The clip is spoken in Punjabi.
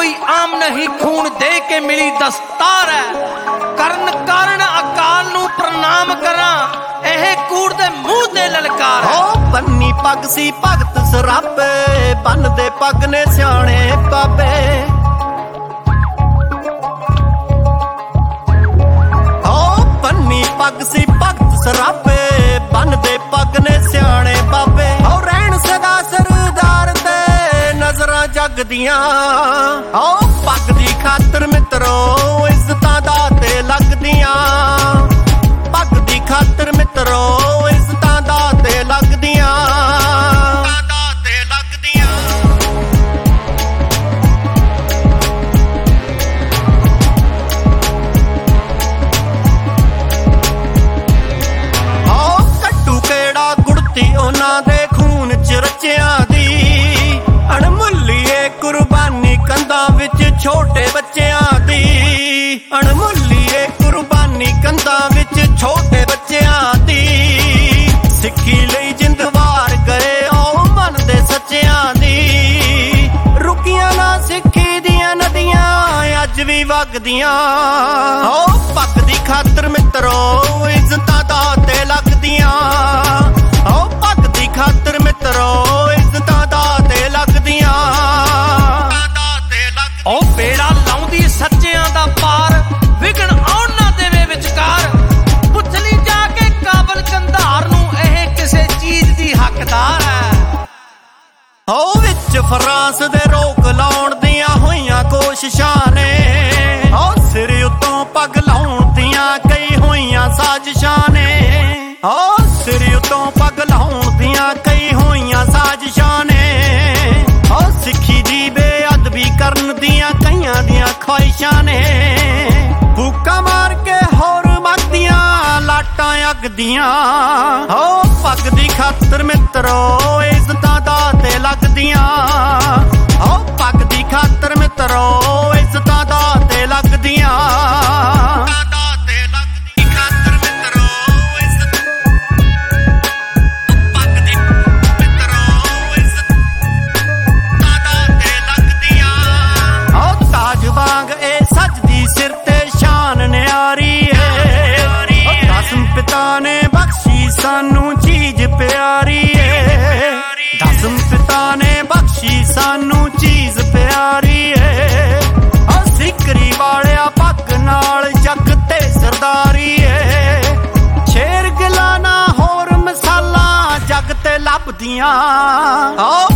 कोई आम नहीं, खून दे के मिली दस्तार है। करन कारण अकाल नू प्रणाम करा, एह कूड़ दे मुंह दे ललकार है। ओ बन्नी पग सी भगत सराबे, बन दे पग ने सियाणे बाबे। ओ बन्नी पग सी भगत सराबे, बन दे पग ने सियाणे बाबे। ओ रहन सदा सरदार ते नजरां जग दियां, ओ पग दी खातर मित्रो इज्जतां दा ते लगदियां। पग दी खातर मित्रो इज्जतां दा ते लगदियां। ਉਹਨਾਂ ਦੇ ਖੂਨ ਚ ਰਚਿਆਂ ਦੀ ਅਣਮੁੱਲੀਏ ਕੁਰਬਾਨੀ, ਕੰਧਾਂ ਵਿੱਚ ਛੋਟੇ ਬੱਚਿਆਂ ਦੀ ਅਣਮੁੱਲੀਏ ਕੁਰਬਾਨੀ, ਕੰਧਾਂ ਵਿੱਚ ਛੋਟੇ ਬੱਚਿਆਂ ਦੀ। ਸਿੱਖੀ ਲਈ ਜਿੰਦ ਵਾਰ ਗਏ ਉਹ ਮਨ ਦੇ ਸੱਚਿਆਂ ਦੀ। ਰੁਕੀਆਂ ਨਾ ਸਿੱਖੀ ਦੀਆਂ ਨਦੀਆਂ ਅੱਜ ਵੀ ਵਗਦੀਆਂ। ਉਹ ਪੱਗ ਦੀ ਖਾਤਰ ਮਿੱਤਰੋ ਇੱਜ਼ਤਾਂ ਦਾ ਤੇ ਲੱਗਦੀਆਂ। ਉਹ ਪੱਗ ਦੀ ਖਾਤਰ ਮਿੱਤਰੋ ਇੱਜ਼ਤਾਂ ਦਾ ਤੇ ਲੱਗਦੀਆਂ। ਉਹ ਬੇੜਾ ਲਾਉਂਦੀ ਸੱਚਿਆਂ ਦਾ ਪਾਰ, ਵਿਗਣ ਆਉਣ ਨਾ ਦੇਵੇ ਵਿਚਕਾਰ। ਪੁੱਛ ਲਈ ਜਾ ਕੇ ਕਾਬਲ ਕੰਧਾਰ ਨੂੰ, ਇਹ ਕਿਸੇ ਚੀਜ਼ ਦੀ ਹੱਕਦਾਰ ਹੈ। ਉਹ ਵਿੱਚ ਫਰਾਂਸ ਦੇ ਰੋਕ ਲਾਉਣ ਦੀਆਂ ਹੋਈਆਂ ਕੋਸ਼ਿਸ਼ਾਂ ਨੇ। ਉਹ ਸਿਰ ਉੱਤੋਂ ਪੱਗ ਲਾਉਣ ਦੀਆਂ ਕਈ ਹੋਈਆਂ ਸਾਜ਼ਿਸ਼ਾਂ ਨੇ। ਉਹ ਸਿਰ ਉੱਤੋਂ ਪੱਗ ਲਾਉਣ ਦੀਆਂ ਕਈ ਹੋਈਆਂ ਸਾਜ਼ਿਸ਼ਾਂ ਨੇ। ਉਹ ਸਿੱਖੀ ਦੀ ਬੇਅਦਬੀ ਕਰਨ ਦੀਆਂ ਕਈਆਂ ਦੀਆਂ ਖੁਆਇਸ਼ਾਂ ਨੇ। ਫੂਕਾਂ ਮਾਰ ਕੇ ਹੋਰ ਮੱਕਦੀਆਂ ਲਾਟਾਂ ਅੱਗਦੀਆਂ। ਉਹ ਪੱਗ ਦੀ ਖਾਤਰ ਮਿੱਤਰੋ ਇੱਜ਼ਤਾਂ ਦਾ ਤੇ ਲੱਗਦੀਆਂ। ਉਹ ਪੱਗ ਦੀ ਖਾਤਰ ਮਿੱਤਰੋ ਇੱਜ਼ਤਾਂ ਦਾ ਤੇ ਲੱਗਦੀਆਂ। ਨੇ ਬਖਸ਼ੀ ਸਾਨੂੰ ਚੀਜ਼ ਪਿਆਰੀ ਏ। ਦਸਮ ਪਿਤਾ ਨੇ ਬਖਸ਼ੀ ਸਾਨੂੰ ਚੀਜ਼ ਪਿਆਰੀ ਏ। ਉਹ ਸਿੱਕਰੀ ਵਾਲਿਆ ਪੱਗ ਨਾਲ ਜੱਗ ਤੇ ਸਰਦਾਰੀ ਏ। ਸ਼ੇਰ ਗਿਲਾ ਨਾ ਹੋਰ ਮਿਸਾਲਾਂ ਜੱਗ ਤੇ ਲੱਭਦੀਆਂ।